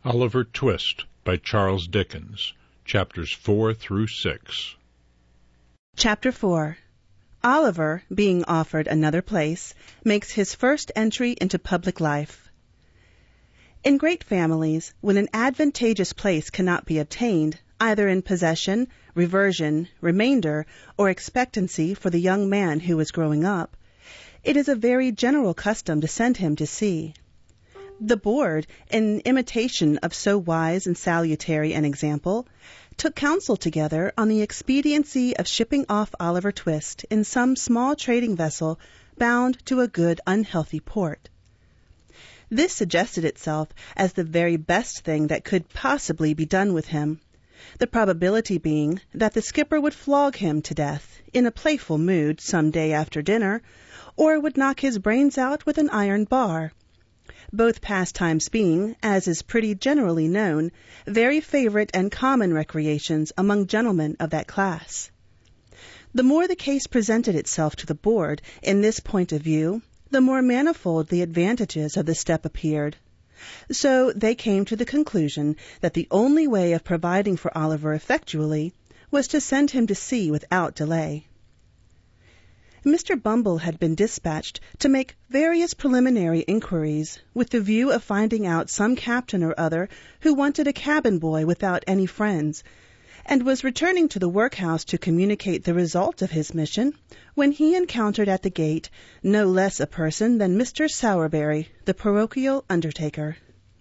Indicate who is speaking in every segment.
Speaker 1: Oliver Twist by Charles Dickens, chapters 4 through 6.
Speaker 2: Chapter 4. Oliver, being offered another place, makes his first entry into public life. In great families, when an advantageous place cannot be obtained, either in possession, reversion, remainder, or expectancy for the young man who is growing up, it is a very general custom to send him to sea. The board, in imitation of so wise and salutary an example, took counsel together on the expediency of shipping off Oliver Twist in some small trading vessel bound to a good unhealthy port. This suggested itself as the very best thing that could possibly be done with him, the probability being that the skipper would flog him to death in a playful mood some day after dinner, or would knock his brains out with an iron bar, both pastimes being, as is pretty generally known, very favorite and common recreations among gentlemen of that class. The more the case presented itself to the board in this point of view, the more manifold the advantages of the step appeared. So they came to the conclusion that the only way of providing for Oliver effectually was to send him to sea without delay. Mr. Bumble had been dispatched to make various preliminary inquiries with the view of finding out some captain or other who wanted a cabin boy without any friends, and was returning to the workhouse to communicate the result of his mission, when he encountered at the gate no less a person than Mr. Sowerberry, the parochial undertaker.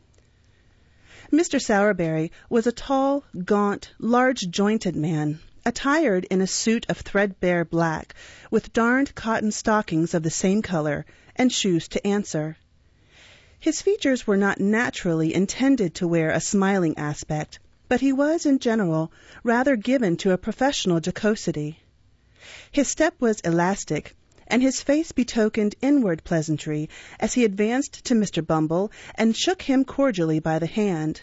Speaker 2: Mr. Sowerberry was a tall, gaunt, large-jointed man, attired in a suit of threadbare black, with darned cotton stockings of the same color, and shoes to answer. His features were not naturally intended to wear a smiling aspect, but he was, in general, rather given to a professional jocosity. His step was elastic, and his face betokened inward pleasantry as he advanced to Mr. Bumble and shook him cordially by the hand.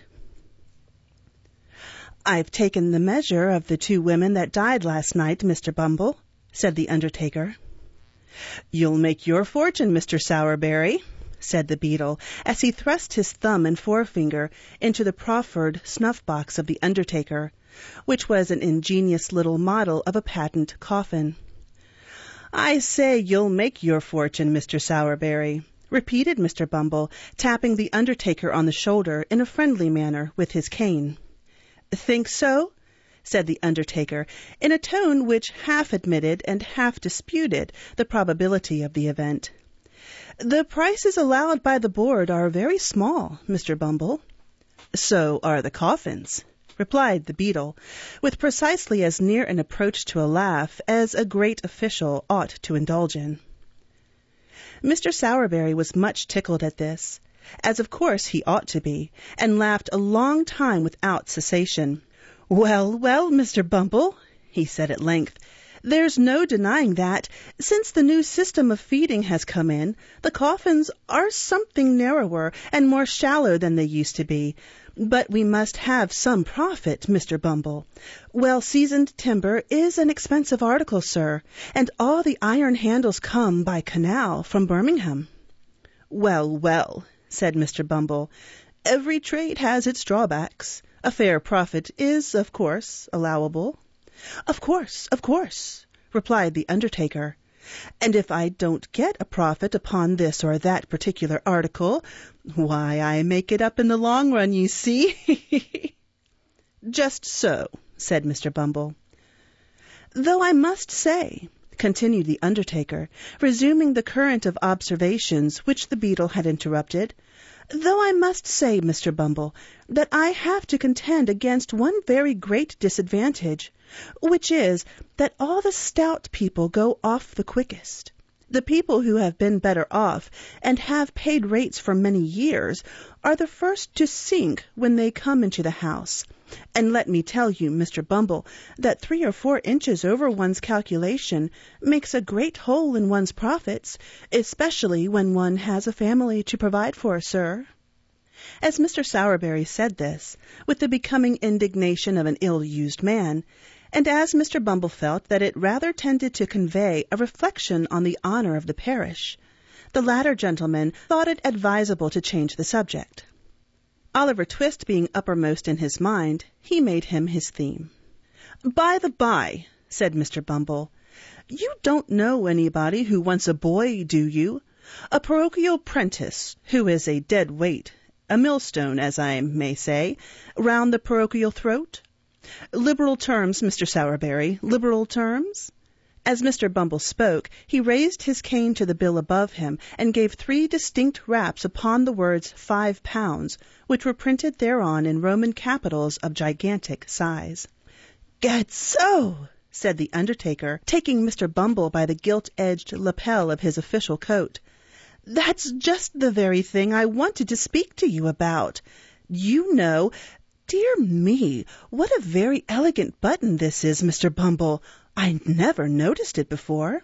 Speaker 2: "I've taken the measure of the 2 women that died last night, Mr. Bumble," said the undertaker. "You'll make your fortune, Mr. Sowerberry," said the beadle, as he thrust his thumb and forefinger into the proffered snuff-box of the undertaker, which was an ingenious little model of a patent coffin. "I say you'll make your fortune, Mr. Sowerberry," repeated Mr. Bumble, tapping the undertaker on the shoulder in a friendly manner with his cane. "Think so?" said the undertaker, in a tone which half admitted and half disputed the probability of the event. "The prices allowed by the board are very small, Mr. Bumble." "So are the coffins," replied the beadle, with precisely as near an approach to a laugh as a great official ought to indulge in. Mr. Sowerberry was much tickled at this, as of course he ought to be, and laughed a long time without cessation. "Well, well, Mr. Bumble," he said at length, "there's no denying that, since the new system of feeding has come in, the coffins are something narrower and more shallow than they used to be. But we must have some profit, Mr. Bumble. Well-seasoned timber is an expensive article, sir, and all the iron handles come by canal from Birmingham." "Well, well," said Mr. Bumble, "every trade has its drawbacks. A fair profit is, of course, allowable." Of course," replied the undertaker. "And if I don't get a profit upon this or that particular article, why, I make it up in the long run, you see." "Just so," said Mr. Bumble. "Though I must say," continued the undertaker, resuming the current of observations which the beadle had interrupted, "though I must say, Mr. Bumble, that I have to contend against one very great disadvantage, which is, that all the stout people go off the quickest. The people who have been better off, and have paid rates for many years, are the first to sink when they come into the house. And let me tell you, Mr. Bumble, that 3 or 4 inches over one's calculation makes a great hole in one's profits, especially when one has a family to provide for, sir." As Mr. Sowerberry said this, with the becoming indignation of an ill-used man, and as Mr. Bumble felt that it rather tended to convey a reflection on the honour of the parish, the latter gentleman thought it advisable to change the subject. Oliver Twist being uppermost in his mind, he made him his theme. "By the by," said Mr. Bumble, "you don't know anybody who wants a boy, do you? A parochial prentice, who is a dead weight, a millstone, as I may say, round the parochial throat? Liberal terms, Mr. Sowerberry, liberal terms?" As Mr. Bumble spoke, he raised his cane to the bill above him and gave 3 distinct raps upon the words £5, which were printed thereon in Roman capitals of gigantic size. "Gad so!" said the undertaker, taking Mr. Bumble by the gilt-edged lapel of his official coat. "That's just the very thing I wanted to speak to you about. You know, dear me, what a very elegant button this is, Mr. Bumble. I never noticed it before."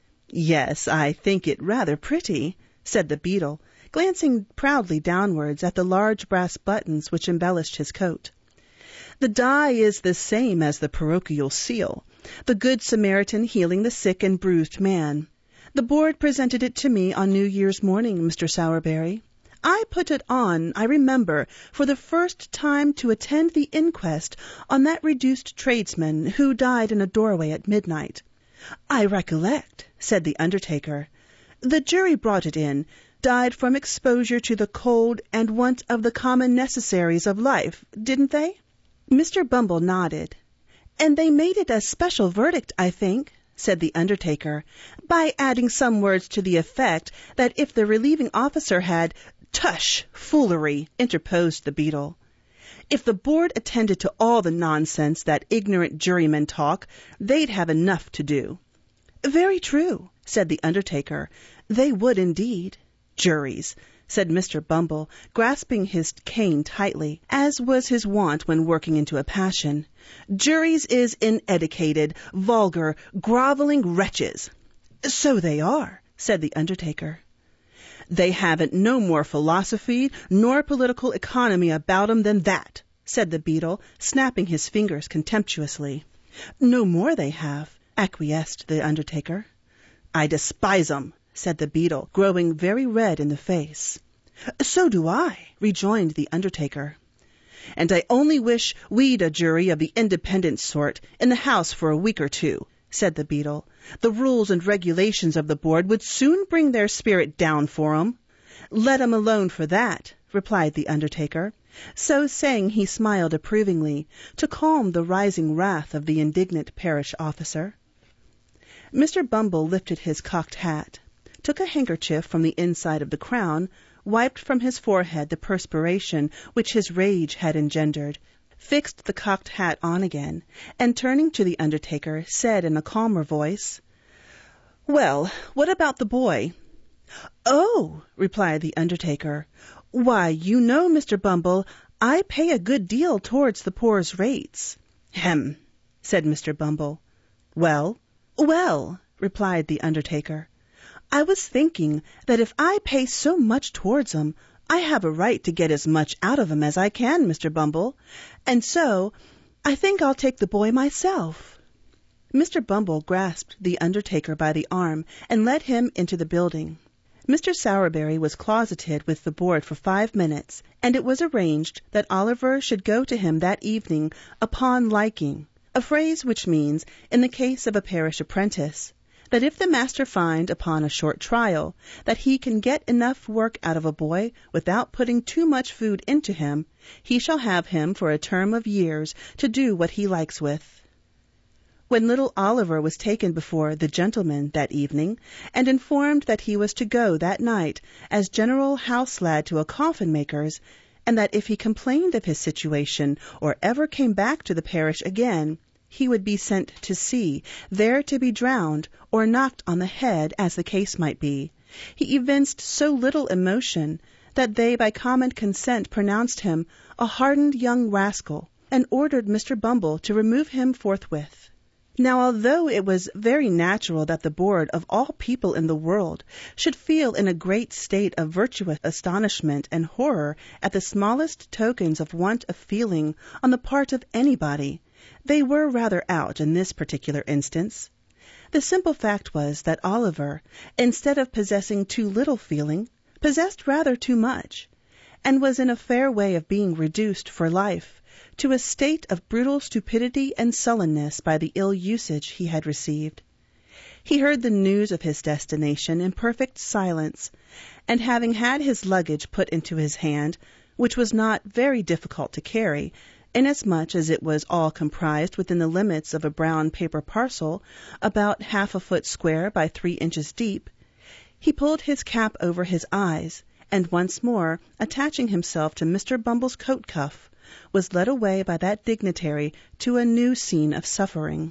Speaker 2: "Yes, I think it rather pretty," said the beadle, glancing proudly downwards at the large brass buttons which embellished his coat. "The die is the same as the parochial seal, the Good Samaritan healing the sick and bruised man. The board presented it to me on New Year's morning, Mr. Sowerberry. I put it on, I remember, for the first time to attend the inquest on that reduced tradesman who died in a doorway at midnight." "I recollect," said the undertaker. "The jury brought it in, died from exposure to the cold and want of the common necessaries of life, didn't they?" Mr. Bumble nodded. "And they made it a special verdict, I think," said the undertaker, "by adding some words to the effect that if the relieving officer had—" "Tush! Foolery!" interposed the beadle. "If the board attended to all the nonsense that ignorant jurymen talk, they'd have enough to do." "Very true," said the undertaker. "They would indeed." "Juries," said Mr. Bumble, grasping his cane tightly, as was his wont when working into a passion. "Juries is inedicated, vulgar, grovelling wretches." "So they are," said the undertaker. "They haven't no more philosophy nor political economy about 'em than that," said the beadle, snapping his fingers contemptuously. "No more they have," acquiesced the undertaker. "I despise 'em," said the beadle, growing very red in the face. "So do I," rejoined the undertaker. "And I only wish we'd a jury of the independent sort in the house for a week or two," said the beadle. "The rules and regulations of the board would soon bring their spirit down for 'em." "Let 'em alone for that," replied the undertaker. So saying, he smiled approvingly, to calm the rising wrath of the indignant parish officer. Mr. Bumble lifted his cocked hat, took a handkerchief from the inside of the crown, wiped from his forehead the perspiration which his rage had engendered, fixed the cocked hat on again, and turning to the undertaker, said in a calmer voice, "Well, what about the boy?" "Oh," replied the undertaker, "why, you know, Mr. Bumble, I pay a good deal towards the poor's rates." "Hem," said Mr. Bumble. "Well?" "Well," replied the undertaker, "I was thinking that if I pay so much towards 'em, I have a right to get as much out of 'em as I can, Mr. Bumble, and so I think I'll take the boy myself." Mr. Bumble grasped the undertaker by the arm and led him into the building. Mr. Sowerberry was closeted with the board for 5 minutes, and it was arranged that Oliver should go to him that evening upon liking, a phrase which means, in the case of a parish apprentice, that if the master find upon a short trial that he can get enough work out of a boy without putting too much food into him, he shall have him for a term of years to do what he likes with. When little Oliver was taken before the gentleman that evening, and informed that he was to go that night as general house lad to a coffin-maker's, and that if he complained of his situation or ever came back to the parish again, he would be sent to sea, there to be drowned or knocked on the head, as the case might be, he evinced so little emotion that they by common consent pronounced him a hardened young rascal, and ordered Mr. Bumble to remove him forthwith. Now, although it was very natural that the board of all people in the world should feel in a great state of virtuous astonishment and horror at the smallest tokens of want of feeling on the part of anybody, they were rather out in this particular instance. The simple fact was that Oliver, instead of possessing too little feeling, possessed rather too much, and was in a fair way of being reduced for life to a state of brutal stupidity and sullenness by the ill usage he had received. He heard the news of his destination in perfect silence, and having had his luggage put into his hand, which was not very difficult to carry, inasmuch as it was all comprised within the limits of a brown paper parcel about 1/2 foot square by 3 inches deep, he pulled his cap over his eyes, and once more, attaching himself to Mr. Bumble's coat cuff, was led away by that dignitary to a new scene of suffering.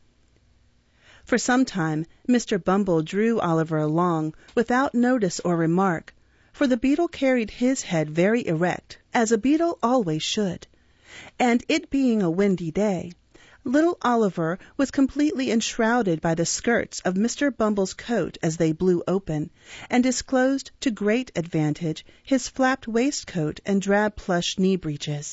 Speaker 2: For some time Mr. Bumble drew Oliver along without notice or remark, for the beetle carried his head very erect, as a beetle always should, and it being a windy day, little Oliver was completely enshrouded by the skirts of Mr. Bumble's coat as they blew open, and disclosed to great advantage his flapped waistcoat and drab plush knee-breeches.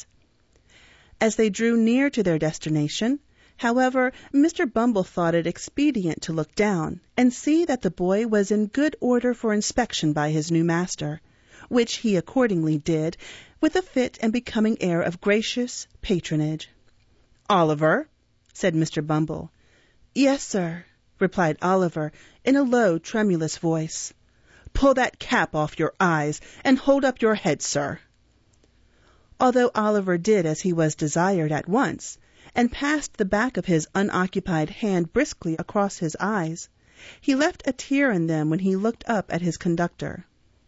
Speaker 2: As they drew near to their destination, however, Mr. Bumble thought it expedient to look down and see that the boy was in good order for inspection by his new master, which he accordingly did with a fit and becoming air of gracious patronage. "Oliver," said Mr. Bumble. "Yes, sir," replied Oliver in a low, tremulous voice. "Pull that cap off your eyes and hold up your head, sir." Although Oliver did as he was desired at once, and passed the back of his unoccupied hand briskly across his eyes, he left a tear in them when he looked up at his conductor.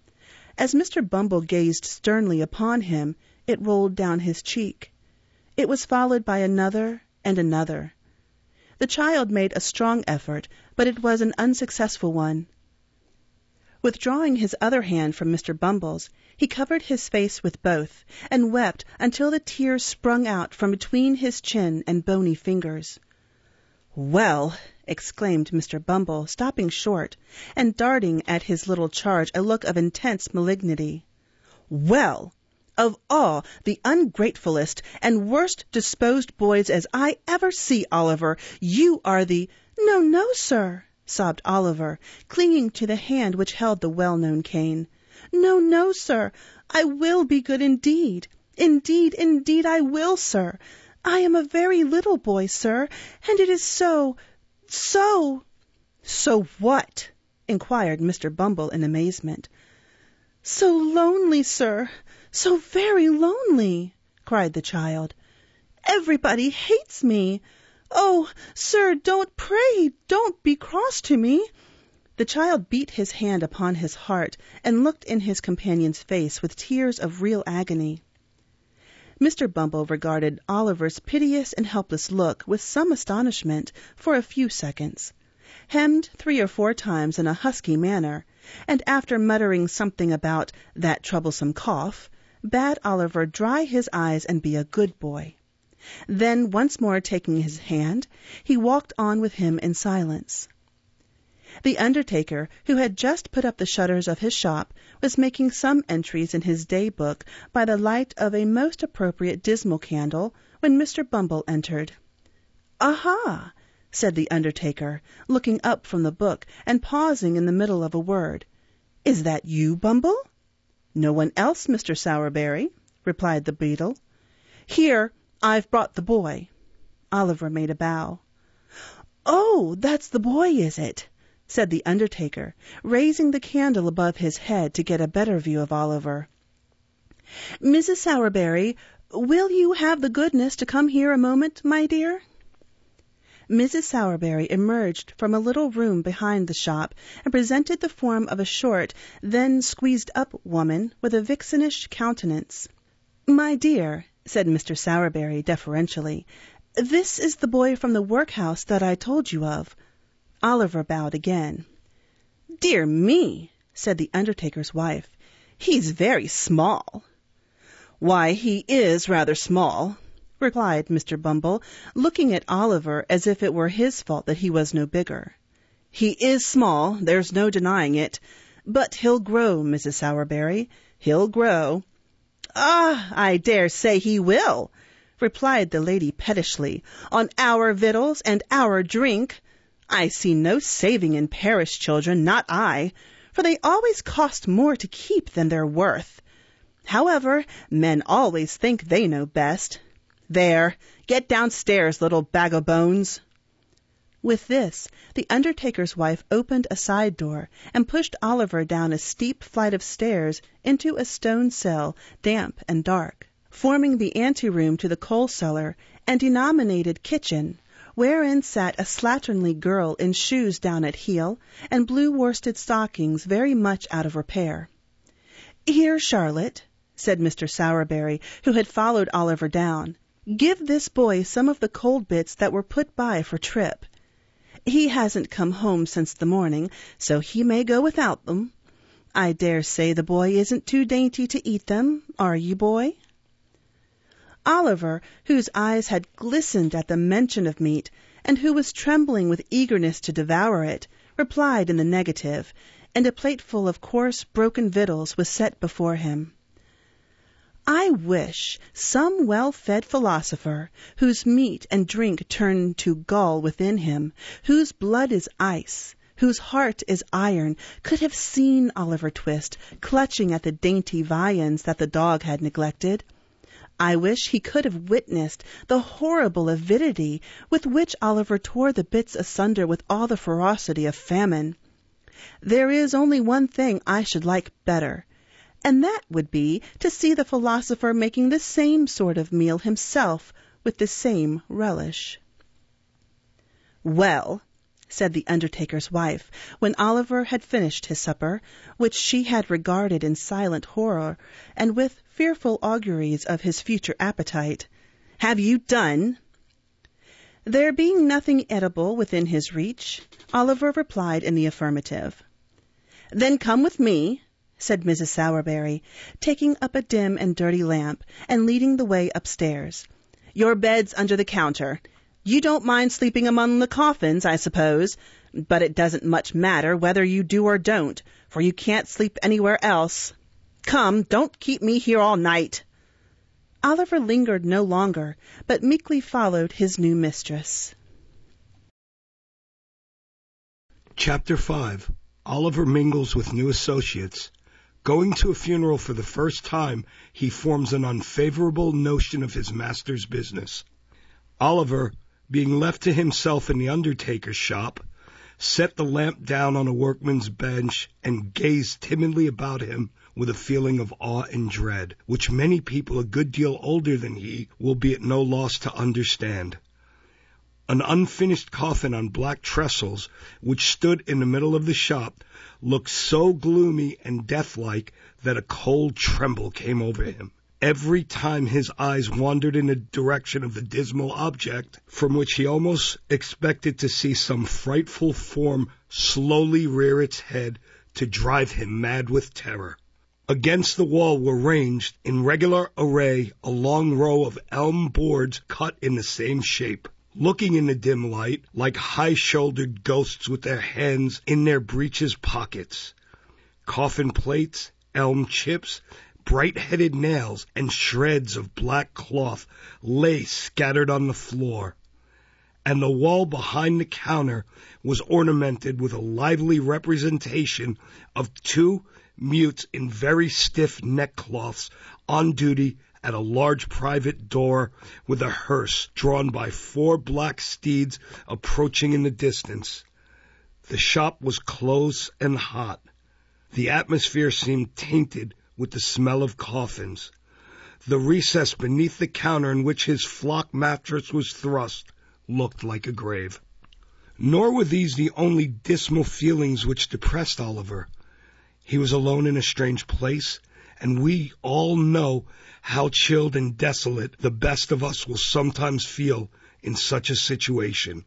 Speaker 2: As Mr. Bumble gazed sternly upon him, it rolled down his cheek. It was followed by another and another. The child made a strong effort, but it was an unsuccessful one. Withdrawing his other hand from Mr. Bumble's, he covered his face with both, and wept until the tears sprung out from between his chin and bony fingers. "Well," exclaimed Mr. Bumble, stopping short, and darting at his little charge a look of intense malignity. "Well, of all the ungratefullest and worst disposed boys as I ever see, Oliver, you are the—" "No, no, sir," sobbed Oliver, clinging to the hand which held the well-known cane. "No, no, sir, I will be good indeed. Indeed, indeed, I will, sir. I am a very little boy, sir, and it is so— "So what?" inquired Mr. Bumble in amazement. "So lonely, sir, so very lonely," cried the child. "Everybody hates me. Oh, sir, pray don't be cross to me." The child beat his hand upon his heart and looked in his companion's face with tears of real agony. Mr. Bumble regarded Oliver's piteous and helpless look with some astonishment for a few seconds, hemmed 3 or 4 times in a husky manner, and after muttering something about that troublesome cough, bade Oliver dry his eyes and be a good boy. Then, once more taking his hand, he walked on with him in silence. The undertaker, who had just put up the shutters of his shop, was making some entries in his day-book by the light of a most appropriate dismal candle when Mr. Bumble entered. "Aha!" said the undertaker, looking up from the book and pausing in the middle of a word. "Is that you, Bumble?" "No one else, Mr. Sowerberry," replied the beetle. "Here, I've brought the boy." Oliver made a bow. "Oh, that's the boy, is it?" said the undertaker, raising the candle above his head to get a better view of Oliver. "Mrs. Sowerberry, will you have the goodness to come here a moment, my dear?" Mrs. Sowerberry emerged from a little room behind the shop and presented the form of a short, then squeezed-up woman with a vixenish countenance. "My dear," said Mr. Sowerberry deferentially, "this is the boy from the workhouse that I told you of." Oliver bowed again. "Dear me," said the undertaker's wife, "he's very small." "Why, he is rather small," replied Mr. Bumble, looking at Oliver as if it were his fault that he was no bigger. "He is small, there's no denying it, but he'll grow, Mrs. Sowerberry, he'll grow." "Ah, I dare say he will," replied the lady pettishly, "on our victuals and our drink. I see no saving in parish children, not I, for they always cost more to keep than they're worth. However, men always think they know best. There, get downstairs, little bag o' bones." With this, the undertaker's wife opened a side door and pushed Oliver down a steep flight of stairs into a stone cell, damp and dark, forming the anteroom to the coal cellar and denominated kitchen, wherein sat a slatternly girl in shoes down at heel and blue worsted stockings very much out of repair. "Here, Charlotte," said Mr. Sowerberry, who had followed Oliver down, "give this boy some of the cold bits that were put by for Trip. He hasn't come home since the morning, so he may go without them. I dare say the boy isn't too dainty to eat them, are you, boy?" Oliver, whose eyes had glistened at the mention of meat, and who was trembling with eagerness to devour it, replied in the negative, and a plateful of coarse, broken victuals was set before him. "I wish some well-fed philosopher, whose meat and drink turn to gall within him, whose blood is ice, whose heart is iron, could have seen Oliver Twist clutching at the dainty viands that the dog had neglected. I wish he could have witnessed the horrible avidity with which Oliver tore the bits asunder with all the ferocity of famine. There is only one thing I should like better, and that would be to see the philosopher making the same sort of meal himself with the same relish." "Well," said the undertaker's wife, when Oliver had finished his supper, which she had regarded in silent horror and with fearful auguries of his future appetite, "have you done?" There being nothing edible within his reach, Oliver replied in the affirmative. "Then come with me," said Mrs. Sowerberry, taking up a dim and dirty lamp and leading the way upstairs. "Your bed's under the counter. You don't mind sleeping among the coffins, I suppose, but it doesn't much matter whether you do or don't, for you can't sleep anywhere else. Come, don't keep me here all night." Oliver lingered no longer, but meekly followed his new mistress.
Speaker 3: Chapter 5. Oliver mingles with new associates. Going to a funeral for the first time, he forms an unfavorable notion of his master's business. Oliver, being left to himself in the undertaker's shop, set the lamp down on a workman's bench and gazed timidly about him with a feeling of awe and dread, which many people a good deal older than he will be at no loss to understand. An unfinished coffin on black trestles, which stood in the middle of the shop, looked so gloomy and deathlike that a cold tremble came over him. Every time his eyes wandered in the direction of the dismal object, from which he almost expected to see some frightful form slowly rear its head to drive him mad with terror. Against the wall were ranged, in regular array, a long row of elm boards cut in the same shape, looking in the dim light like high-shouldered ghosts with their hands in their breeches pockets. Coffin plates, elm chips, bright-headed nails, and shreds of black cloth lay scattered on the floor, and the wall behind the counter was ornamented with a lively representation of two mutes in very stiff neckcloths on duty at a large private door with a hearse drawn by 4 black steeds approaching in the distance. The shop was close and hot. The atmosphere seemed tainted with the smell of coffins. The recess beneath the counter in which his flock mattress was thrust looked like a grave. Nor were these the only dismal feelings which depressed Oliver. He was alone in a strange place, and we all know how chilled and desolate the best of us will sometimes feel in such a situation.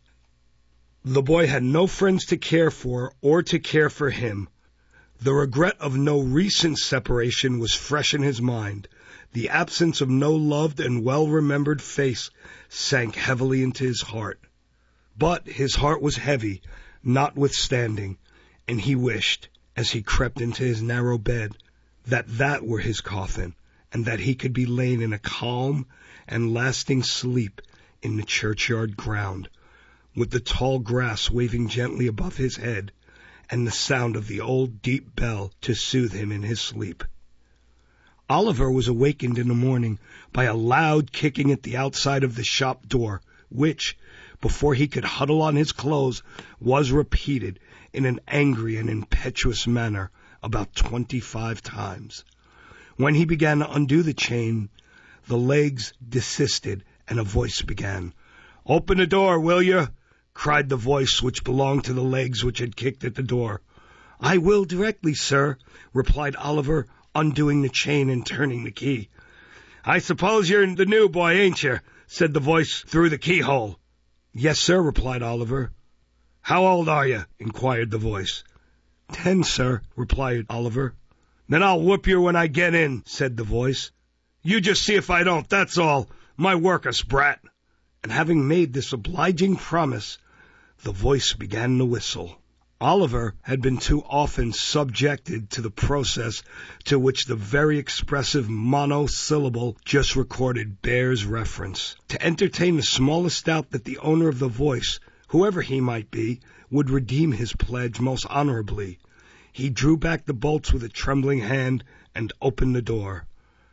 Speaker 3: The boy had no friends to care for or to care for him. The regret of no recent separation was fresh in his mind. The absence of no loved and well-remembered face sank heavily into his heart. But his heart was heavy, notwithstanding, and he wished, as he crept into his narrow bed, that were his coffin, and that he could be lain in a calm and lasting sleep in the churchyard ground, with the tall grass waving gently above his head, and the sound of the old deep bell to soothe him in his sleep. Oliver was awakened in the morning by a loud kicking at the outside of the shop door, which, before he could huddle on his clothes, was repeated in an angry and impetuous manner about 25 times. When he began to undo the chain, the legs desisted, and a voice began. "Open the door, will you?" cried the voice which belonged to the legs which had kicked at the door. "I will directly, sir," replied Oliver, undoing the chain and turning the key. "I suppose you're the new boy, ain't you?" said the voice through the keyhole. "Yes, sir," replied Oliver. "How old are you?" inquired the voice. 10, sir," replied Oliver. "Then I'll whoop you when I get in," said the voice. "You just see if I don't, that's all. My workus, brat." And having made this obliging promise, the voice began to whistle. Oliver had been too often subjected to the process to which the very expressive monosyllable just recorded bears reference, to entertain the smallest doubt that the owner of the voice, whoever he might be, would redeem his pledge most honorably. He drew back the bolts with a trembling hand and opened the door.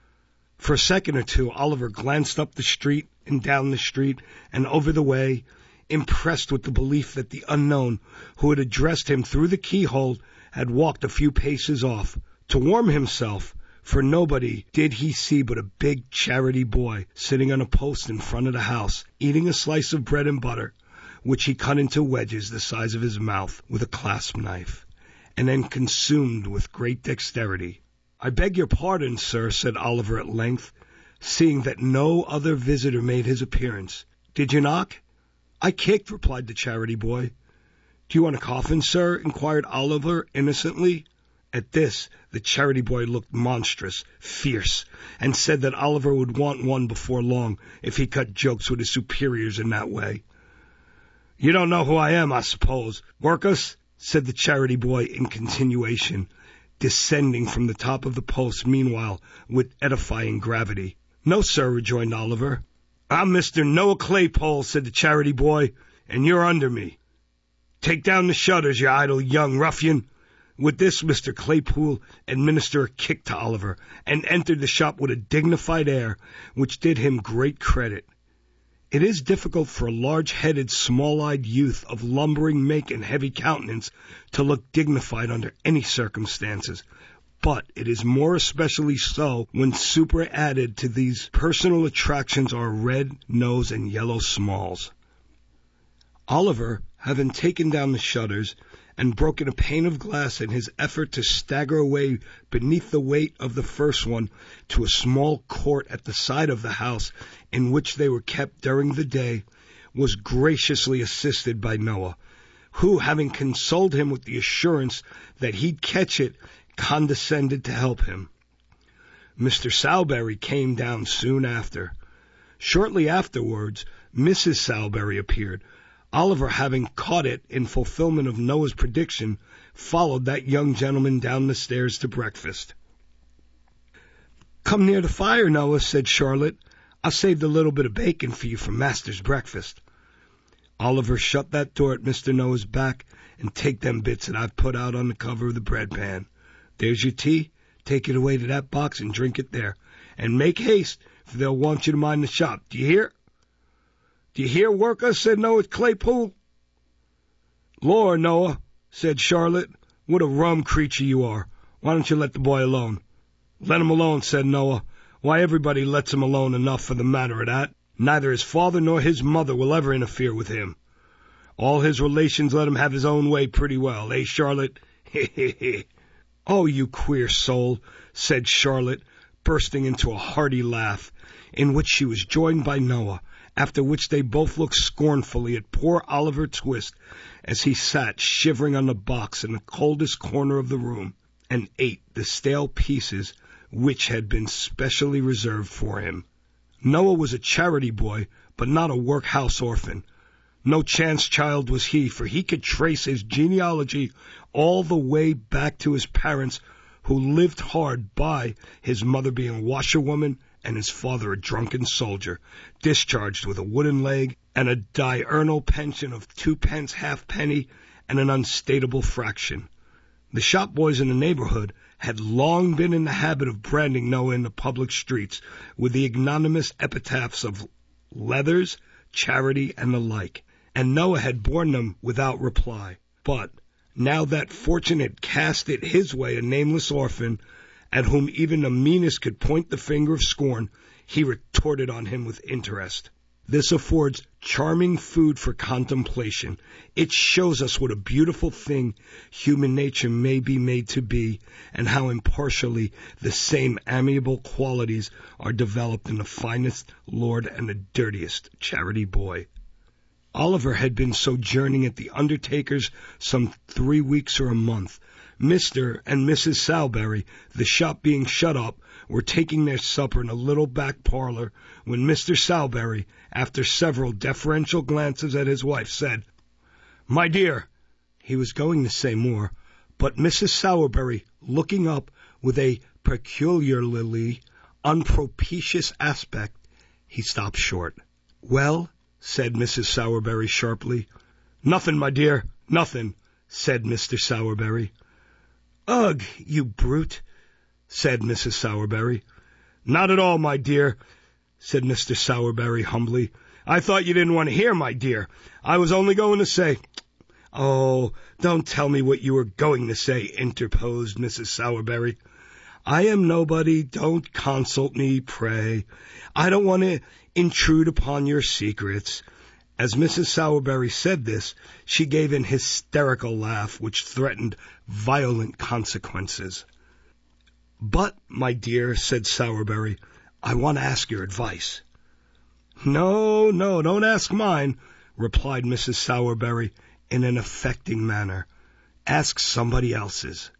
Speaker 3: For a second or two, Oliver glanced up the street and down the street and over the way, impressed with the belief that the unknown who had addressed him through the keyhole had walked a few paces off. To warm himself, for nobody did he see but a big charity boy sitting on a post in front of the house, eating a slice of bread and butter, which he cut into wedges the size of his mouth with a clasp knife, and then consumed with great dexterity. "I beg your pardon, sir," said Oliver at length, seeing that no other visitor made his appearance. "Did you knock?" "I kicked," replied the charity boy. "Do you want a coffin, sir?" inquired Oliver innocently. At this, the charity boy looked monstrous, fierce, and said that Oliver would want one before long if he cut jokes with his superiors in that way. "You don't know who I am, I suppose, Workus?" said the charity boy in continuation, descending from the top of the post meanwhile with edifying gravity. "No, sir," rejoined Oliver. "I'm Mr. Noah Claypole," said the charity boy, "and you're under me. Take down the shutters, you idle young ruffian." With this, Mr. Claypole administered a kick to Oliver, and entered the shop with a dignified air, which did him great credit. It is difficult for a large-headed, small-eyed youth of lumbering make and heavy countenance to look dignified under any circumstances, but it is more especially so when superadded to these personal attractions are red nose and yellow smalls. Oliver, having taken down the shutters and broken a pane of glass in his effort to stagger away beneath the weight of the first one to a small court at the side of the house in which they were kept during the day, was graciously assisted by Noah, who, having consoled him with the assurance that he'd catch it, condescended to help him. Mr. Sowberry came down soon after. Shortly afterwards, Mrs. Sowberry appeared. Oliver, having caught it in fulfillment of Noah's prediction, followed that young gentleman down the stairs to breakfast. "Come near the fire, Noah," said Charlotte. "I saved a little bit of bacon for you for Master's breakfast." Oliver shut that door at Mr. Noah's back, and "Take them bits that I've put out on the cover of the bread pan. There's your tea. Take it away to that box and drink it there. And make haste, for they'll want you to mind the shop. Do you hear?" "Do you hear, Workus?" said Noah Claypole. "Lord, Noah," said Charlotte, "what a rum creature you are. Why don't you let the boy alone?" "Let him alone," said Noah. "Why, everybody lets him alone enough for the matter of that. Neither his father nor his mother will ever interfere with him. All his relations let him have his own way pretty well, eh, Charlotte? He, he, he." "Oh, you queer soul," said Charlotte, bursting into a hearty laugh, in which she was joined by Noah, after which they both looked scornfully at poor Oliver Twist as he sat shivering on the box in the coldest corner of the room, and ate the stale pieces which had been specially reserved for him. Noah was a charity boy, but not a workhouse orphan. No chance child was he, for he could trace his genealogy all the way back to his parents, who lived hard by, his mother being a washerwoman and his father a drunken soldier, discharged with a wooden leg and a diurnal pension of 2 pence halfpenny and an unstatable fraction. The shop boys in the neighborhood had long been in the habit of branding Noah in the public streets with the ignominious epitaphs of Leathers, Charity, and the like, and Noah had borne them without reply. But now that fortune had cast it his way, a nameless orphan, at whom even the meanest could point the finger of scorn, he retorted on him with interest. This affords charming food for contemplation. It shows us what a beautiful thing human nature may be made to be, and how impartially the same amiable qualities are developed in the finest lord and the dirtiest charity boy. Oliver had been sojourning at the undertaker's some 3 weeks or a month. Mr. and Mrs. Sowerberry, the shop being shut up, were taking their supper in a little back parlor when Mr. Sowerberry, after several deferential glances at his wife, said, "My dear," he was going to say more, but Mrs. Sowerberry, looking up with a peculiarly unpropitious aspect, he stopped short. "Well?" said Mrs. Sowerberry sharply. "Nothing, my dear, nothing," said Mr. Sowerberry. "Ugh, you brute," said Mrs. Sowerberry. "Not at all, my dear," said Mr. Sowerberry humbly. "I thought you didn't want to hear, my dear. I was only going to say—" "Oh, don't tell me what you were going to say," interposed Mrs. Sowerberry. "I am nobody. Don't consult me, pray. I don't want to intrude upon your secrets." As Mrs. Sowerberry said this, she gave an hysterical laugh which threatened violent consequences. "But, my dear," said Sowerberry, "I want to ask your advice." No, don't ask mine," replied Mrs. Sowerberry in an affecting manner. "Ask somebody else's."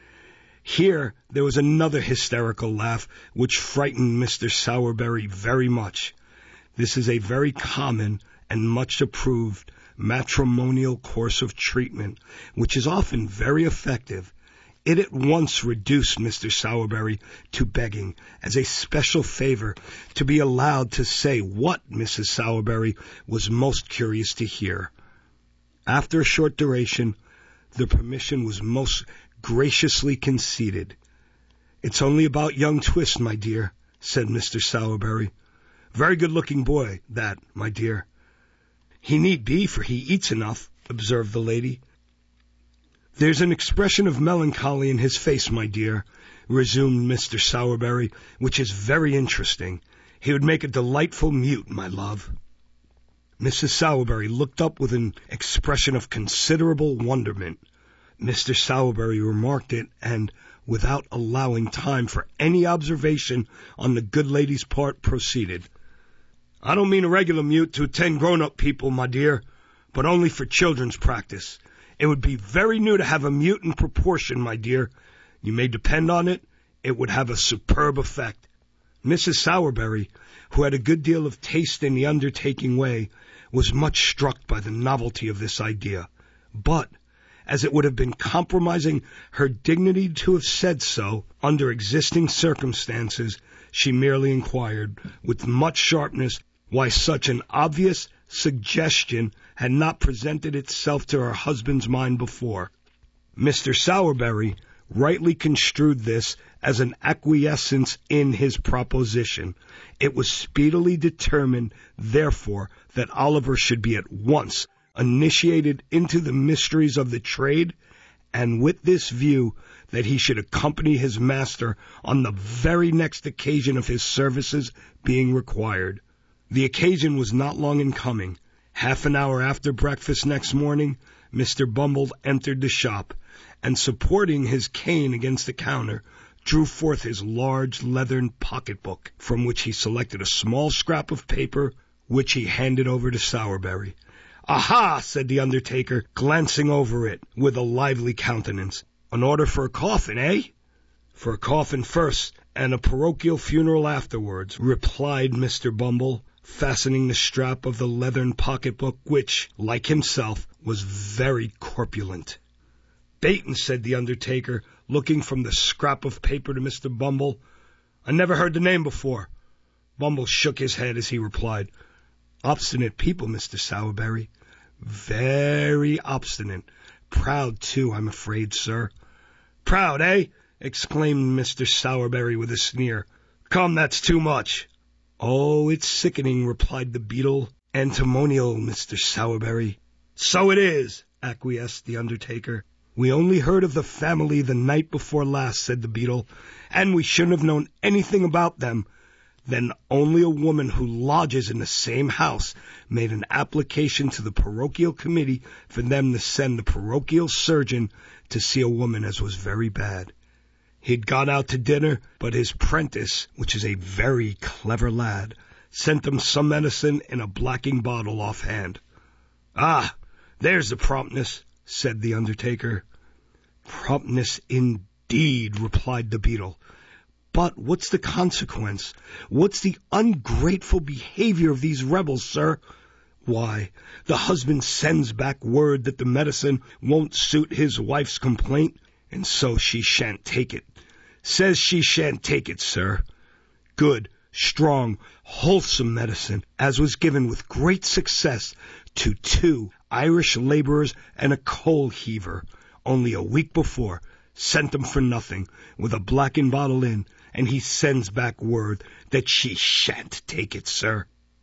Speaker 3: Here there was another hysterical laugh which frightened Mr. Sowerberry very much. This is a very common and much approved matrimonial course of treatment, which is often very effective. It at once reduced Mr. Sowerberry to begging, as a special favor, to be allowed to say what Mrs. Sowerberry was most curious to hear. After a short duration, the permission was most graciously conceded. "It's only about young Twist, my dear," said Mr. Sowerberry. "Very good-looking boy, that, my dear." "He need be, for he eats enough," observed the lady. "There's an expression of melancholy in his face, my dear," resumed Mr. Sowerberry, "which is very interesting. He would make a delightful mute, my love." Mrs. Sowerberry looked up with an expression of considerable wonderment. Mr. Sowerberry remarked it, and, without allowing time for any observation on the good lady's part, proceeded. "I don't mean a regular mute to attend grown-up people, my dear, but only for children's practice. It would be very new to have a mute in proportion, my dear. You may depend on it, it would have a superb effect." Mrs. Sowerberry, who had a good deal of taste in the undertaking way, was much struck by the novelty of this idea, but, as it would have been compromising her dignity to have said so under existing circumstances, she merely inquired, with much sharpness, why such an obvious suggestion had not presented itself to her husband's mind before. Mr. Sowerberry rightly construed this as an acquiescence in his proposition. It was speedily determined, therefore, that Oliver should be at once initiated into the mysteries of the trade, and with this view that he should accompany his master on the very next occasion of his services being required. The occasion was not long in coming. Half an hour after breakfast next morning, Mr. Bumble entered the shop, and supporting his cane against the counter, drew forth his large leathern pocketbook, from which he selected a small scrap of paper, which he handed over to Sowerberry. "Aha!" said the undertaker, glancing over it with a lively countenance. "An order for a coffin, eh?" "For a coffin first, and a parochial funeral afterwards," replied Mr. Bumble, fastening the strap of the leathern pocketbook, which, like himself, was very corpulent. "Baton," said the undertaker, looking from the scrap of paper to Mr. Bumble. "I never heard the name before." Bumble shook his head as he replied, "Obstinate people, Mr. Sowerberry. Very obstinate. Proud, too, I'm afraid, sir." "Proud, eh? exclaimed Mr. Sowerberry with a sneer. "Come, that's too much." "Oh, it's sickening," replied the beadle. "Antimonial, Mr. Sowerberry." "So it is," acquiesced the undertaker. "We only heard of the family the night before last," said the beadle, "and we shouldn't have known anything about them. Then only a woman who lodges in the same house made an application to the parochial committee for them to send the parochial surgeon to see a woman as was very bad. He'd gone out to dinner, but his prentice, which is a very clever lad, sent him some medicine in a blacking bottle offhand." "Ah, there's the promptness," said the undertaker. "Promptness indeed," replied the beadle. "But what's the consequence? What's the ungrateful behavior of these rebels, sir? Why, the husband sends back word that the medicine won't suit his wife's complaint, and so she shan't take it. Says she shan't take it, sir. Good, strong, wholesome medicine, as was given with great success to 2 Irish laborers and a coal heaver, only a week before, sent them for nothing, with a blackened bottle in, and he sends back word that she shan't take it, sir."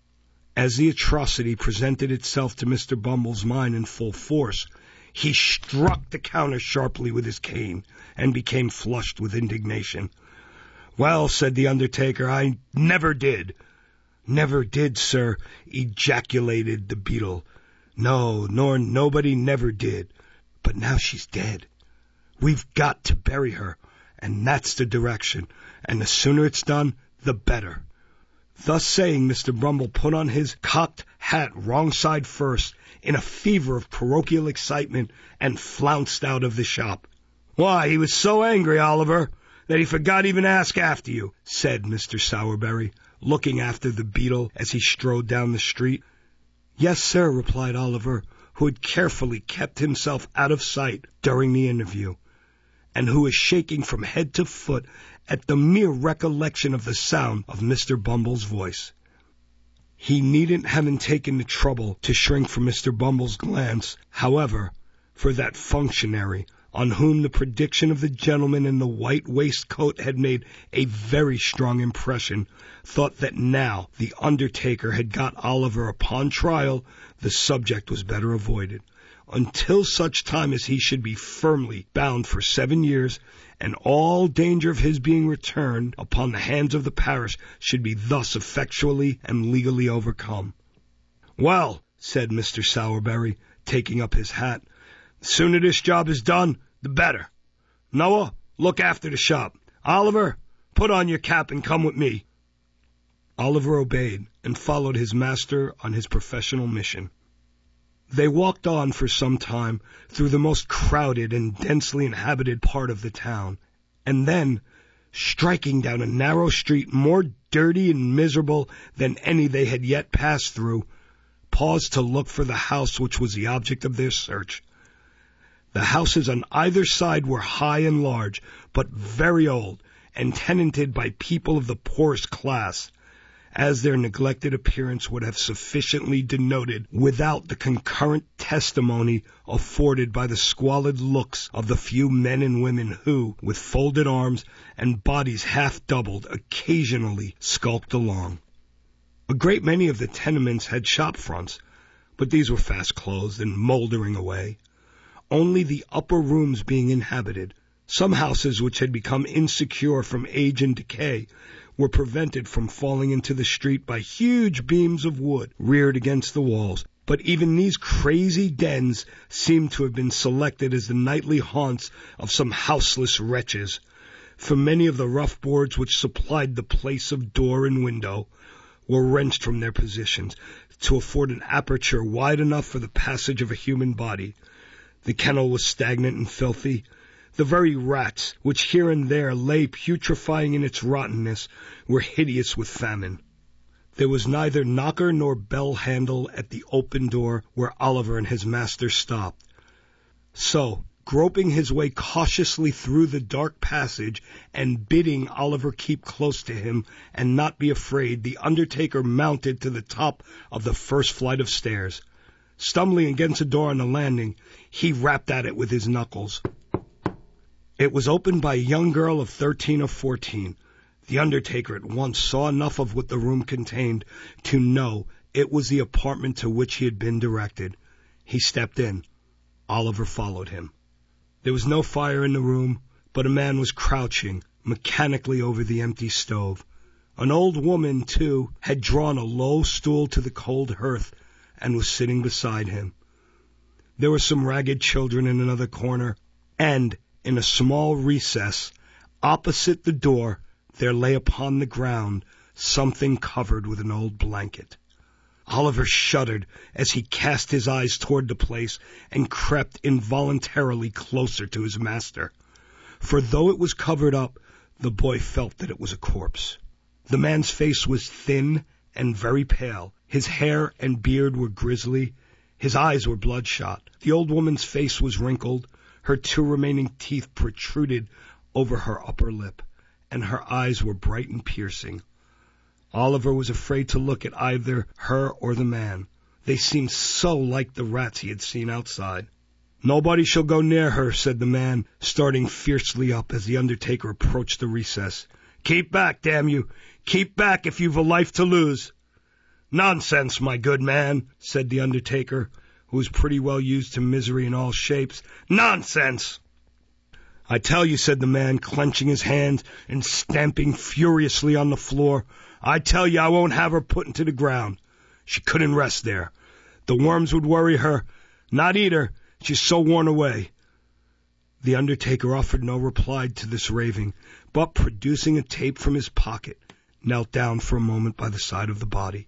Speaker 3: As the atrocity presented itself to Mr. Bumble's mind in full force, he struck the counter sharply with his cane, and became flushed with indignation. "Well," said the undertaker, "I never did." "Never did, sir," ejaculated the beadle. "No, nor nobody never did. But now she's dead. We've got to bury her, and that's the direction, and the sooner it's done, the better." Thus saying, Mr. Bumble put on his cocked hat wrong side first, in a fever of parochial excitement, and flounced out of the shop. "Why, he was so angry, Oliver, that he forgot even to ask after you," said Mr. Sowerberry, looking after the beadle as he strode down the street. "Yes, sir," replied Oliver, who had carefully kept himself out of sight during the interview, and who was shaking from head to foot at the mere recollection of the sound of Mr. Bumble's voice. He needn't have taken the trouble to shrink from Mr. Bumble's glance, however, for that functionary, on whom the prediction of the gentleman in the white waistcoat had made a very strong impression, thought that now the undertaker had got Oliver upon trial, the subject was better avoided, until such time as he should be firmly bound for 7 years, and all danger of his being returned upon the hands of the parish should be thus effectually and legally overcome. "Well," said Mr. Sowerberry, taking up his hat, "the sooner this job is done, the better. Noah, look after the shop. Oliver, put on your cap and come with me." Oliver obeyed and followed his master on his professional mission. They walked on for some time through the most crowded and densely inhabited part of the town, and then, striking down a narrow street more dirty and miserable than any they had yet passed through, paused to look for the house which was the object of their search. The houses on either side were high and large, but very old, and tenanted by people of the poorest class, as their neglected appearance would have sufficiently denoted without the concurrent testimony afforded by the squalid looks of the few men and women who, with folded arms and bodies half doubled, occasionally skulked along. A great many of the tenements had shop fronts, but these were fast closed and mouldering away, only the upper rooms being inhabited. Some houses which had become insecure from age and decay were prevented from falling into the street by huge beams of wood reared against the walls, but even these crazy dens seemed to have been selected as the nightly haunts of some houseless wretches, for many of the rough boards which supplied the place of door and window were wrenched from their positions to afford an aperture wide enough for the passage of a human body. The kennel was stagnant and filthy. The very rats, which here and there lay putrefying in its rottenness, were hideous with famine. There was neither knocker nor bell handle at the open door where Oliver and his master stopped. So, groping his way cautiously through the dark passage, and bidding Oliver keep close to him and not be afraid, the undertaker mounted to the top of the first flight of stairs. Stumbling against a door on the landing, he rapped at it with his knuckles. It was opened by a young girl of 13 or 14. The undertaker at once saw enough of what the room contained to know it was the apartment to which he had been directed. He stepped in. Oliver followed him. There was no fire in the room, but a man was crouching mechanically over the empty stove. An old woman, too, had drawn a low stool to the cold hearth and was sitting beside him. There were some ragged children in another corner, and in a small recess opposite the door there lay upon the ground something covered with an old blanket. Oliver shuddered as he cast his eyes toward the place and crept involuntarily closer to his master. For though it was covered up, the boy felt that it was a corpse. The man's face was thin and very pale. His hair and beard were grisly. His eyes were bloodshot. The old woman's face was wrinkled. Her 2 remaining teeth protruded over her upper lip, and her eyes were bright and piercing. Oliver was afraid to look at either her or the man. They seemed so like the rats he had seen outside. "Nobody shall go near her," said the man, starting fiercely up as the undertaker approached the recess. "Keep back, damn you! Keep back if you've a life to lose!" "Nonsense, my good man," said the undertaker, who was pretty well used to misery in all shapes. "Nonsense!" "I tell you," said the man, clenching his hands and stamping furiously on the floor, "I tell you I won't have her put into the ground. She couldn't rest there. The worms would worry her. Not eat her. She's so worn away." The undertaker offered no reply to this raving, but producing a tape from his pocket, knelt down for a moment by the side of the body.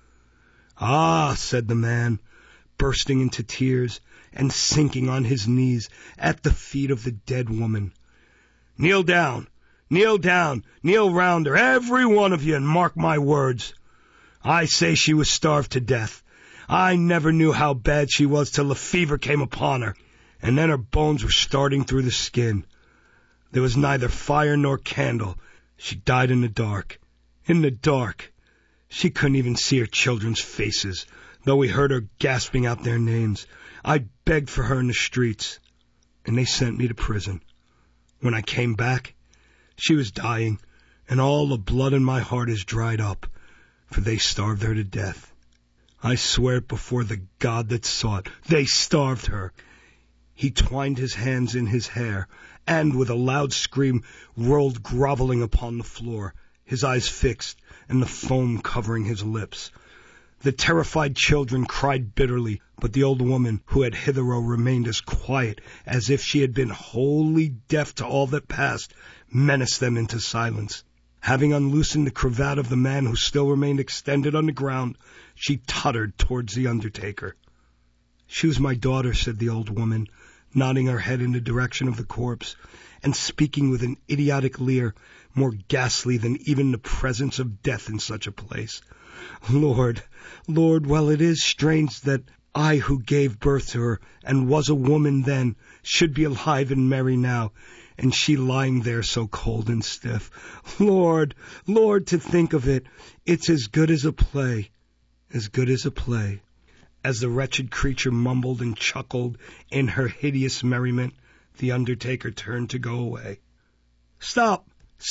Speaker 3: "Ah," said the man, bursting into tears and sinking on his knees at the feet of the dead woman. "Kneel down, kneel down, kneel round her, every one of you, and mark my words. I say she was starved to death. I never knew how bad she was till the fever came upon her, and then her bones were starting through the skin. There was neither fire nor candle. She died in the dark. In the dark. She couldn't even see her children's faces, though we heard her gasping out their names. I begged for her in the streets, and they sent me to prison. When I came back, she was dying, and all the blood in my heart is dried up, for they starved her to death. I swear it before the God that saw it. They starved her." He twined his hands in his hair, and with a loud scream rolled groveling upon the floor, his eyes fixed, and the foam covering his lips. The terrified children cried bitterly, but the old woman, who had hitherto remained as quiet as if she had been wholly deaf to all that passed, menaced them into silence. Having unloosened the cravat of the man who still remained extended on the ground, she tottered towards the undertaker. "She was my daughter," said the old woman, nodding her head in the direction of the corpse, and speaking with an idiotic leer, more ghastly than even the presence of death in such a place. Lord, well, it is strange that I, who gave birth to her, and was a woman then, should be alive and merry now, and she lying there so cold and stiff. Lord, to think of it, it's as good as a play, as good as a play." As the wretched creature mumbled and chuckled in her hideous merriment, the undertaker turned to go away. Stop,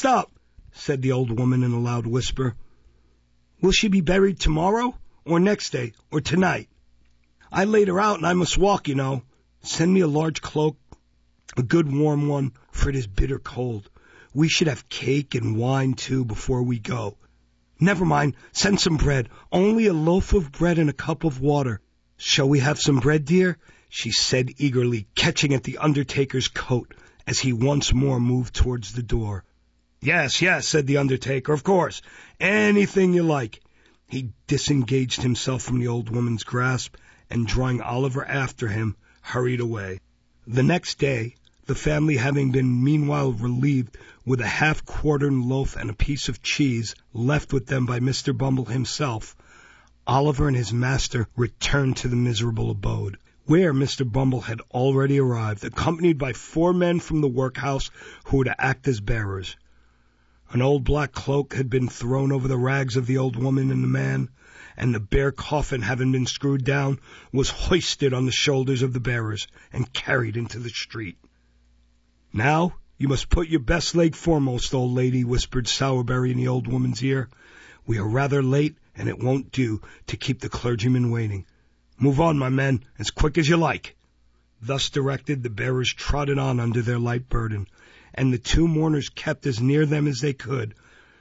Speaker 3: said the old woman in a loud whisper. "Will she be buried tomorrow, or next day, or tonight? I laid her out, and I must walk, you know. Send me a large cloak, a good warm one, for it is bitter cold. We should have cake and wine, too, before we go. Never mind, send some bread, only a loaf of bread and a cup of water. Shall we have some bread, dear?" she said eagerly, catching at the undertaker's coat as he once more moved towards the door. Yes, said the undertaker, "of course. Anything you like." He disengaged himself from the old woman's grasp, and drawing Oliver after him, hurried away. The next day, the family having been meanwhile relieved with a half-quartern loaf and a piece of cheese left with them by Mr. Bumble himself, Oliver and his master returned to the miserable abode, where Mr. Bumble had already arrived, accompanied by 4 men from the workhouse who were to act as bearers. An old black cloak had been thrown over the rags of the old woman and the man, and the bare coffin, having been screwed down, was hoisted on the shoulders of the bearers and carried into the street. "Now," "You must put your best leg foremost, old lady," whispered Sowerberry in the old woman's ear. "We are rather late, and it won't do to keep the clergyman waiting. Move on, my men, as quick as you like." Thus directed, the bearers trotted on under their light burden, and the two mourners kept as near them as they could.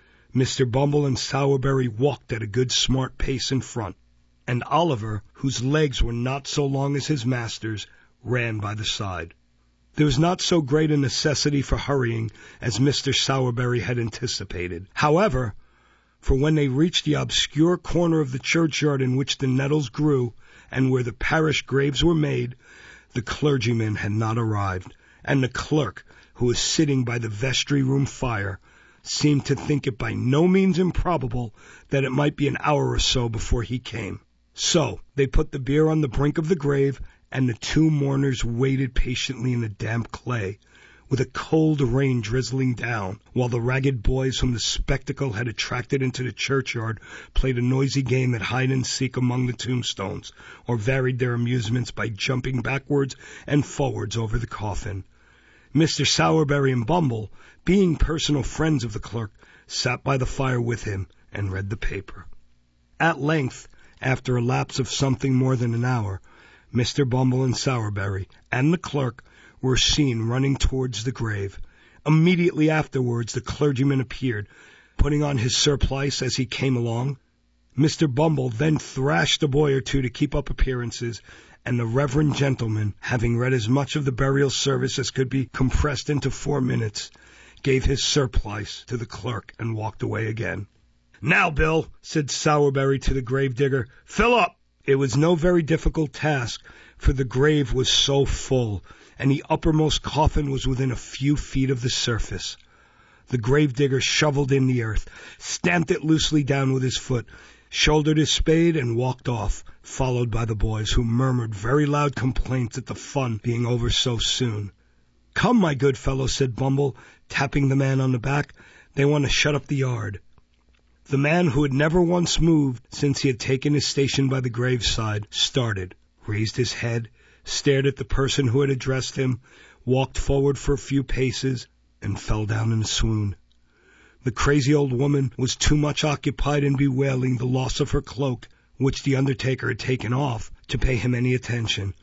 Speaker 3: Mr. Bumble and Sowerberry walked at a good smart pace in front, and Oliver, whose legs were not so long as his master's, ran by the side. There was not so great a necessity for hurrying as Mr. Sowerberry had anticipated. However, for when they reached the obscure corner of the churchyard in which the nettles grew, and where the parish graves were made, the clergyman had not arrived, and the clerk, who was sitting by the vestry-room fire, seemed to think it by no means improbable that it might be an hour or so before he came. So they put the bier on the brink of the grave, and the two mourners waited patiently in the damp clay, with a cold rain drizzling down, while the ragged boys whom the spectacle had attracted into the churchyard played a noisy game at hide-and-seek among the tombstones, or varied their amusements by jumping backwards and forwards over the coffin. Mr. Sowerberry and Bumble, being personal friends of the clerk, sat by the fire with him and read the paper. At length, after a lapse of something more than an hour, Mr. Bumble and Sowerberry and the clerk were seen running towards the grave. Immediately afterwards the clergyman appeared, putting on his surplice as he came along. Mr. Bumble then thrashed a boy or two to keep up appearances, and the reverend gentleman, having read as much of the burial service as could be compressed into 4 minutes, gave his surplice to the clerk and walked away again. "Now, Bill," said Sowerberry to the gravedigger, "fill up." It was no very difficult task, for the grave was so full, and the uppermost coffin was within a few feet of the surface. The gravedigger shoveled in the earth, stamped it loosely down with his foot, shouldered his spade, and walked off, followed by the boys, who murmured very loud complaints at the fun being over so soon. "Come, my good fellow," said Bumble, tapping the man on the back, "they want to shut up the yard." The man, who had never once moved since he had taken his station by the graveside, started, raised his head, stared at the person who had addressed him, walked forward for a few paces, and fell down in a swoon. The crazy old woman was too much occupied in bewailing the loss of her cloak, which the undertaker had taken off, to pay him any attention.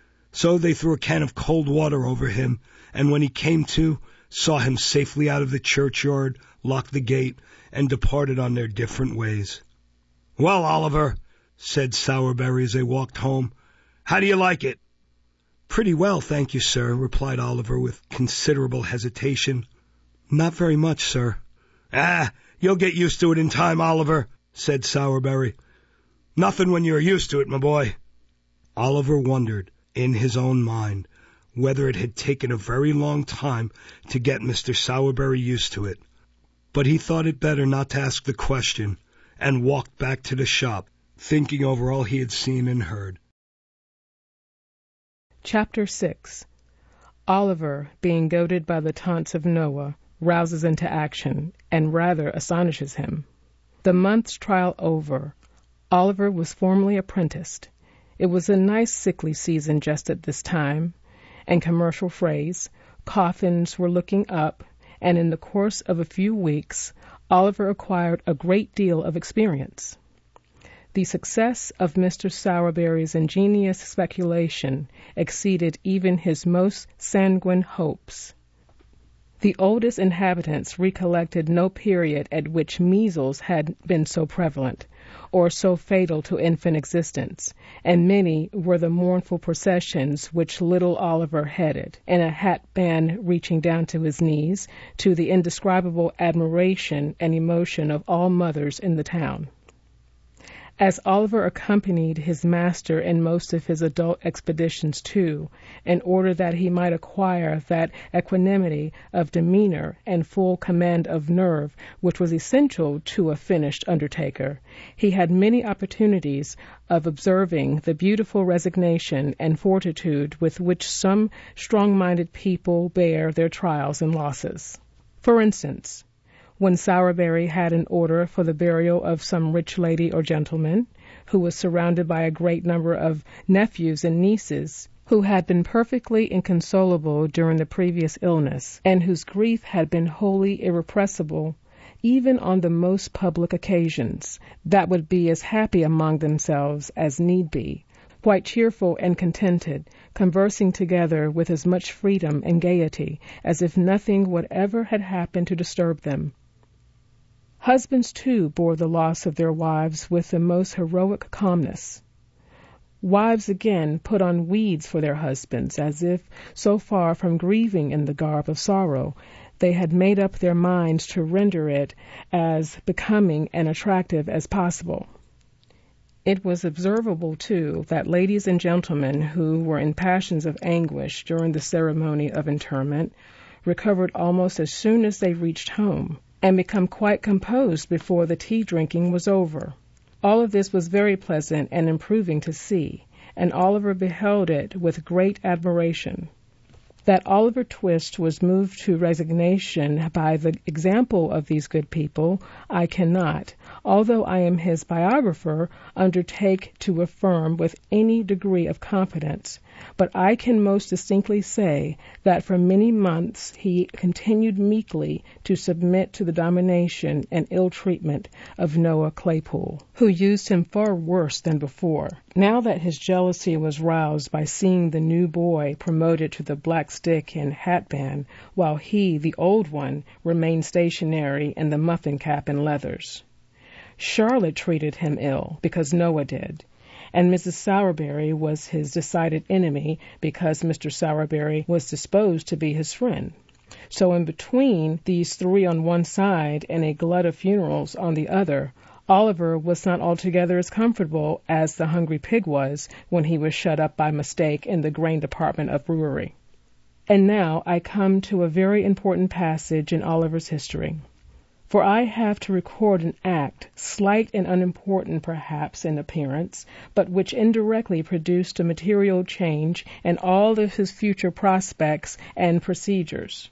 Speaker 3: So they threw a can of cold water over him, and when he came to, saw him safely out of the churchyard, locked the gate, and departed on their different ways. "Well, Oliver," said Sowerberry as they walked home, "how do you like it?" "Pretty well, thank you, sir," replied Oliver with considerable hesitation. "Not very much, sir." You'll get used to it in time, Oliver," said Sowerberry. "Nothing when you're used to it, my boy." Oliver wondered, in his own mind, whether it had taken a very long time to get Mr. Sowerberry used to it. But he thought it better not to ask the question, and walked back to the shop, thinking over all he had seen and heard.
Speaker 4: Chapter 6. Oliver, being goaded by the taunts of Noah, rouses into action, and rather astonishes him. The month's trial over, Oliver was formally apprenticed. It was a nice sickly season just at this time, and commercial phrase, coffins were looking up, and in the course of a few weeks, Oliver acquired a great deal of experience. The success of Mr. Sowerberry's ingenious speculation exceeded even his most sanguine hopes. The oldest inhabitants recollected no period at which measles had been so prevalent, or so fatal to infant existence, and many were the mournful processions which little Oliver headed, in a hat band reaching down to his knees, to the indescribable admiration and emotion of all mothers in the town. As Oliver accompanied his master in most of his adult expeditions, too, in order that he might acquire that equanimity of demeanor and full command of nerve which was essential to a finished undertaker, he had many opportunities of observing the beautiful resignation and fortitude with which some strong-minded people bear their trials and losses. For instance, when Sowerberry had an order for the burial of some rich lady or gentleman, who was surrounded by a great number of nephews and nieces, who had been perfectly inconsolable during the previous illness, and whose grief had been wholly irrepressible, even on the most public occasions, that would be as happy among themselves as need be, quite cheerful and contented, conversing together with as much freedom and gaiety as if nothing whatever had happened to disturb them. Husbands, too, bore the loss of their wives with the most heroic calmness. Wives again put on weeds for their husbands, as if, so far from grieving in the garb of sorrow, they had made up their minds to render it as becoming and attractive as possible. It was observable, too, that ladies and gentlemen who were in passions of anguish during the ceremony of interment recovered almost as soon as they reached home, and become quite composed before the tea-drinking was over. All of this was very pleasant and improving to see, and Oliver beheld it with great admiration. That Oliver Twist was moved to resignation by the example of these good people, I cannot, although I am his biographer, undertake to affirm with any degree of confidence, but I can most distinctly say that for many months he continued meekly to submit to the domination and ill treatment of Noah Claypool, who used him far worse than before. Now that his jealousy was roused by seeing the new boy promoted to the black stick and hat band, while he, the old one, remained stationary in the muffin cap and leathers. Charlotte treated him ill because Noah did, and Mrs. Sowerberry was his decided enemy because Mr. Sowerberry was disposed to be his friend. So in between these three on one side and a glut of funerals on the other, Oliver was not altogether as comfortable as the hungry pig was when he was shut up by mistake in the grain department of brewery. And now I come to a very important passage in Oliver's history. For I have to record an act, slight and unimportant perhaps in appearance, but which indirectly produced a material change in all of his future prospects and procedures.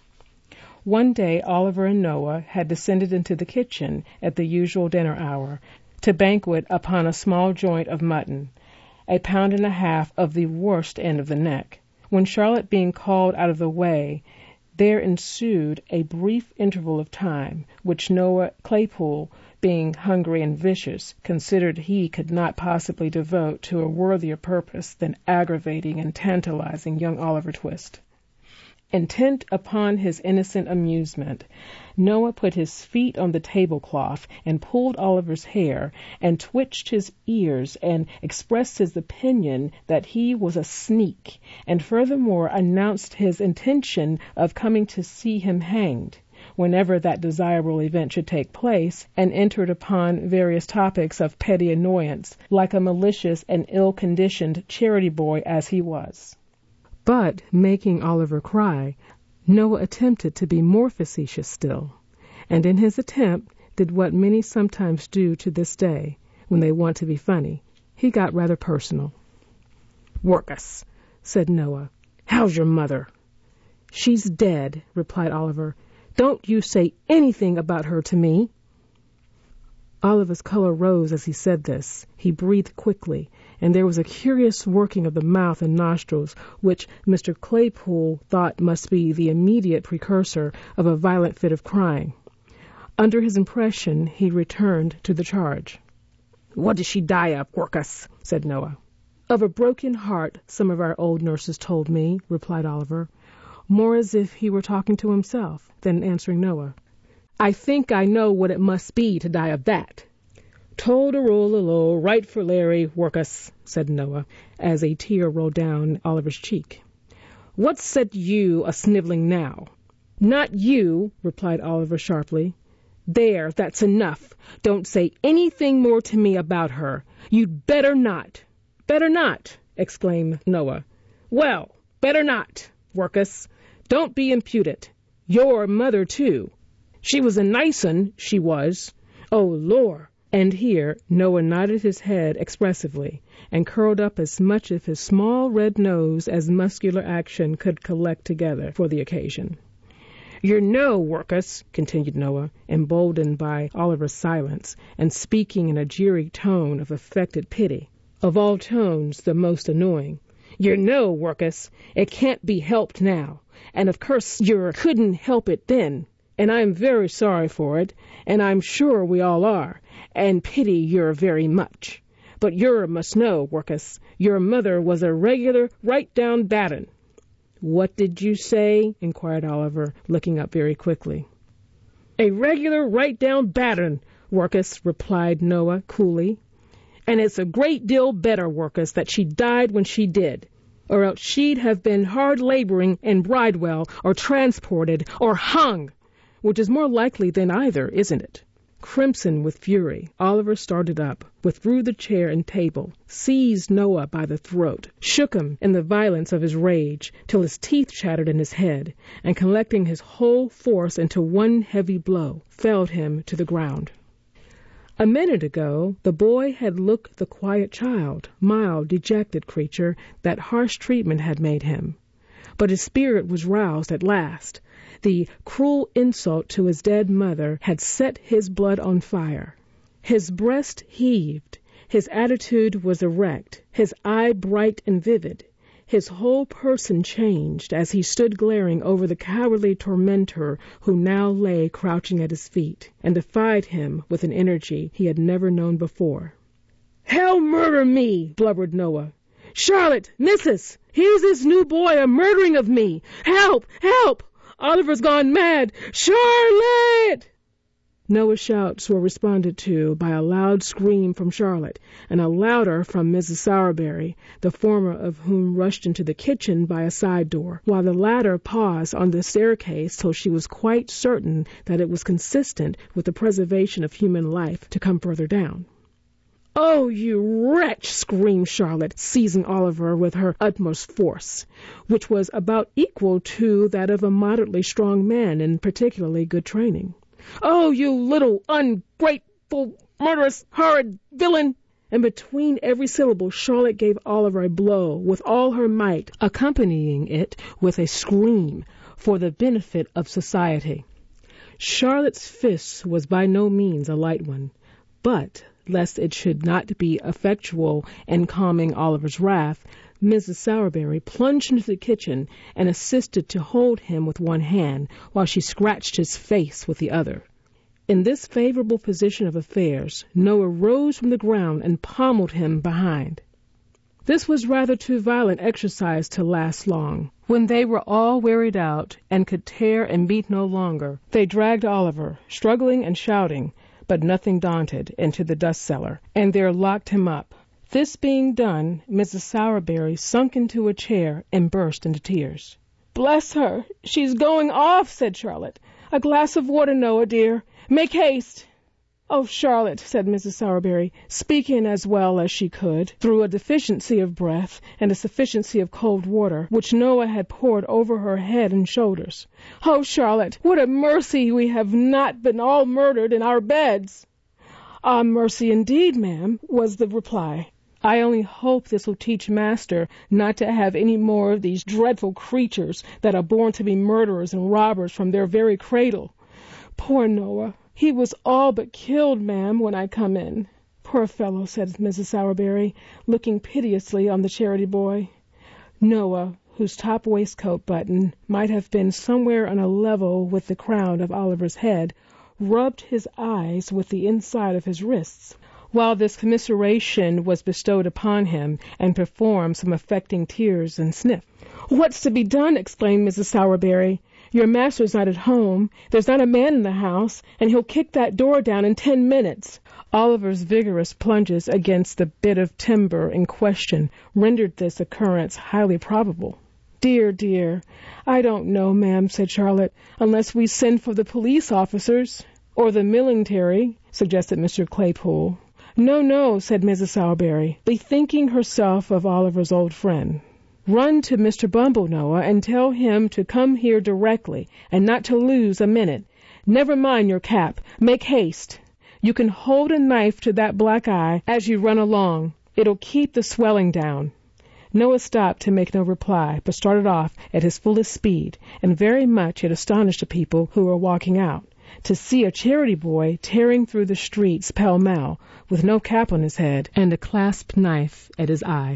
Speaker 4: One day Oliver and Noah had descended into the kitchen at the usual dinner hour to banquet upon a small joint of mutton, 1.5 pounds of the worst end of the neck, when Charlotte being called out of the way, there ensued a brief interval of time, which Noah Claypool, being hungry and vicious, considered he could not possibly devote to a worthier purpose than aggravating and tantalizing young Oliver Twist. Intent upon his innocent amusement, Noah put his feet on the tablecloth and pulled Oliver's hair and twitched his ears and expressed his opinion that he was a sneak, and furthermore announced his intention of coming to see him hanged, whenever that desirable event should take place, and entered upon various topics of petty annoyance, like a malicious and ill-conditioned charity boy as he was. But, making Oliver cry, Noah attempted to be more facetious still, and in his attempt did what many sometimes do to this day when they want to be funny. He got rather personal. "Workus," said Noah, "how's your mother?" "She's dead," replied Oliver. "Don't you say anything about her to me." Oliver's color rose as he said this. He breathed quickly, and there was a curious working of the mouth and nostrils, which Mr. Claypool thought must be the immediate precursor of a violent fit of crying. Under his impression, he returned to the charge. "What did she die of, Workus?" said Noah. "Of a broken heart, some of our old nurses told me," replied Oliver, more as if he were talking to himself than answering Noah. "I think I know what it must be to die of that." "Tol-de-roll-a-lo, right for Larry, Workus," said Noah, as a tear rolled down Oliver's cheek. "What set you a-sniveling now?" "Not you," replied Oliver sharply. "There, that's enough. Don't say anything more to me about her. You'd better not." "Better not," exclaimed Noah. "Well, better not, Workus. Don't be impudent. Your mother, too. She was a nice un, she was. Oh, Lor!" And here Noah nodded his head expressively, and curled up as much of his small red nose as muscular action could collect together for the occasion. "You know, Workus," continued Noah, emboldened by Oliver's silence, and speaking in a jeering tone of affected pity, of all tones the most annoying, You know, Workus, it can't be helped now, and of course you couldn't help it then, and I'm very sorry for it, and I'm sure we all are, and pity you very much. But you must know, Workus, your mother was a regular right-down bad 'un." "What did you say?" inquired Oliver, looking up very quickly. "A regular right-down bad 'un, Workus," replied Noah coolly. "And it's a great deal better, Workus, that she died when she did, or else she'd have been hard laboring in Bridewell, or transported, or hung, which is more likely than either, isn't it?" Crimson with fury, Oliver started up, withdrew the chair and table, seized Noah by the throat, shook him in the violence of his rage till his teeth chattered in his head, and collecting his whole force into one heavy blow, felled him to the ground. A minute ago the boy had looked the quiet child, mild, dejected creature that harsh treatment had made him. But his spirit was roused at last. The cruel insult to his dead mother had set his blood on fire. His breast heaved, his attitude was erect, his eye bright and vivid. His whole person changed as he stood glaring over the cowardly tormentor who now lay crouching at his feet, and defied him with an energy he had never known before. "Hell murder me!" blubbered Noah. "Charlotte! Missus! Here's this new boy a-murdering of me! Help! Help! Oliver's gone mad! Charlotte!" Noah's shouts were responded to by a loud scream from Charlotte, and a louder from Mrs. Sowerberry, the former of whom rushed into the kitchen by a side door, while the latter paused on the staircase till she was quite certain that it was consistent with the preservation of human life to come further down. "Oh, you wretch!" screamed Charlotte, seizing Oliver with her utmost force, which was about equal to that of a moderately strong man in particularly good training. "Oh, you little ungrateful, murderous, horrid villain!" And between every syllable Charlotte gave Oliver a blow with all her might, accompanying it with a scream for the benefit of society. Charlotte's fist was by no means a light one, but, lest it should not be effectual in calming Oliver's wrath, Mrs. Sowerberry plunged into the kitchen and assisted to hold him with one hand, while she scratched his face with the other. In this favorable position of affairs, Noah rose from the ground and pommeled him behind. This was rather too violent exercise to last long. When they were all wearied out and could tear and beat no longer, they dragged Oliver, struggling and shouting, but nothing daunted, into the dust cellar, and there locked him up. This being done, Mrs. Sowerberry sunk into a chair and burst into tears. "Bless her! She's going off," said Charlotte. "A glass of water, Noah, dear. Make haste." "Oh, Charlotte," said Mrs. Sowerberry, speaking as well as she could, through a deficiency of breath and a sufficiency of cold water, which Noah had poured over her head and shoulders. "Oh, Charlotte, what a mercy we have not been all murdered in our beds." "Ah, mercy indeed, ma'am," was the reply. "I only hope this will teach Master not to have any more of these dreadful creatures that are born to be murderers and robbers from their very cradle. Poor Noah! He was all but killed, ma'am, when I come in." "Poor fellow," said Mrs. Sowerberry, looking piteously on the charity boy. Noah, whose top waistcoat button might have been somewhere on a level with the crown of Oliver's head, rubbed his eyes with the inside of his wrists, while this commiseration was bestowed upon him, and performed some affecting tears and sniff. "What's to be done?" exclaimed Mrs. Sowerberry. "Your master's not at home. There's not a man in the house, and he'll kick that door down in 10 minutes. Oliver's vigorous plunges against the bit of timber in question rendered this occurrence highly probable. "Dear, dear, I don't know, ma'am," said Charlotte, "unless we send for the police officers." "Or the military," suggested Mr. Claypool. "No, no," said Mrs. Sowerberry, bethinking herself of Oliver's old friend. "Run to Mr. Bumble, Noah, and tell him to come here directly, and not to lose a minute. Never mind your cap. Make haste. You can hold a knife to that black eye as you run along. It'll keep the swelling down." Noah stopped to make no reply, but started off at his fullest speed, and very much it astonished the people who were walking out to see a charity boy tearing through the streets pell-mell, with no cap on his head, and a clasped knife at his eye.